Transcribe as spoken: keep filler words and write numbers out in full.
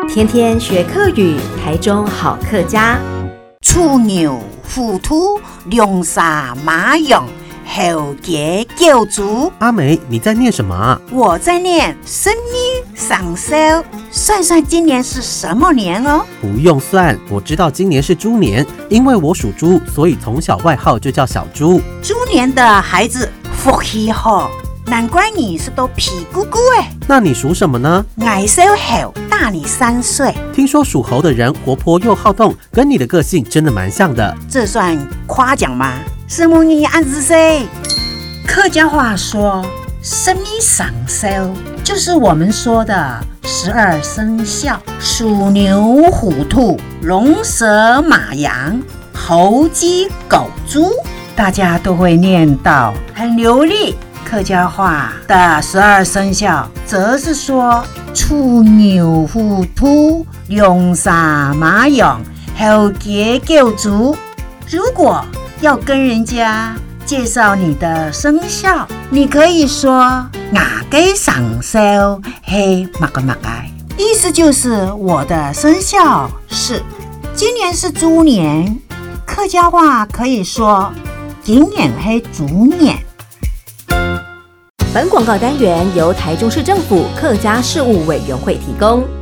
天天学客语，台中好客家。 鼠牛虎兔龙沙马羊猴鸡狗猪。 阿梅，你在念什么啊？ 我在念生日上寿。算算今年是什么年哦？ 不用算，我知道今年是猪年，因为我属猪，所以从小外号就叫小猪。 猪年的孩子福气好，难怪你是都皮咕咕哎。 那你属什么呢？ 矮小猴，大你三岁。 听说属猴的人活泼又好动，跟你的个性真的蛮像的。 这算夸奖吗？什么你按子谁？客家话说生日上寿，就是我们说的十二生肖：鼠、牛、虎、兔、龙、蛇、马、羊、猴、鸡、狗、猪，大家都会念到很流利。客家话的十二生肖则是说鼠、牛、虎、兔、龙、蛇、马、羊、猴、鸡、狗、猪。如果要跟人家介绍你的生肖，你可以说牙鸡上寿嘿嘛个嘛个，意思就是我的生肖是今年是猪年。客家话可以说今年是猪年。 本广告单元由台中市政府客家事务委员会提供。